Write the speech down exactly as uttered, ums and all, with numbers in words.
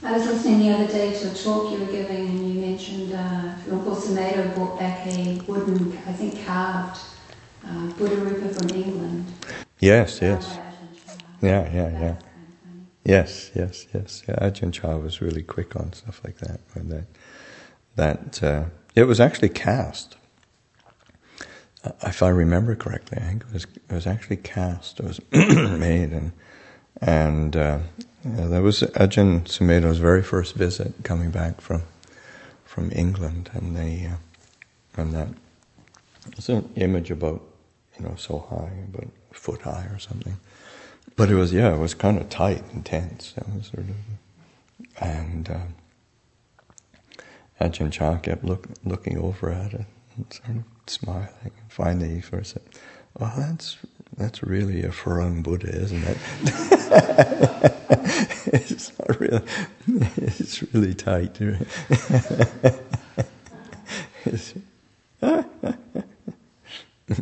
I was listening the other day to a talk you were giving, and you mentioned uh, Lumpur Sumedho brought back a wooden, I think carved, uh, Buddha Rupa from England. Yes, yes. Yeah, yeah, That yeah. was kind of funny. Yes, yes, yes. Yeah, Ajahn Chah was really quick on stuff like that. When that, that uh, it was actually cast. Uh, if I remember correctly, I think it was it was actually cast. It was made, and and uh, yeah, that was Ajahn Sumedho's very first visit coming back from from England, and they uh, and that it's an image about you know so high, about a foot high or something. But it was, yeah, it was kind of tight and tense. It was sort of, and uh, Ajahn Chah kept look, looking over at it and sort of smiling. And finally, he sort of said, "Well, that's that's really a Farang Buddha, isn't it?" It's not really. It's really tight. It's,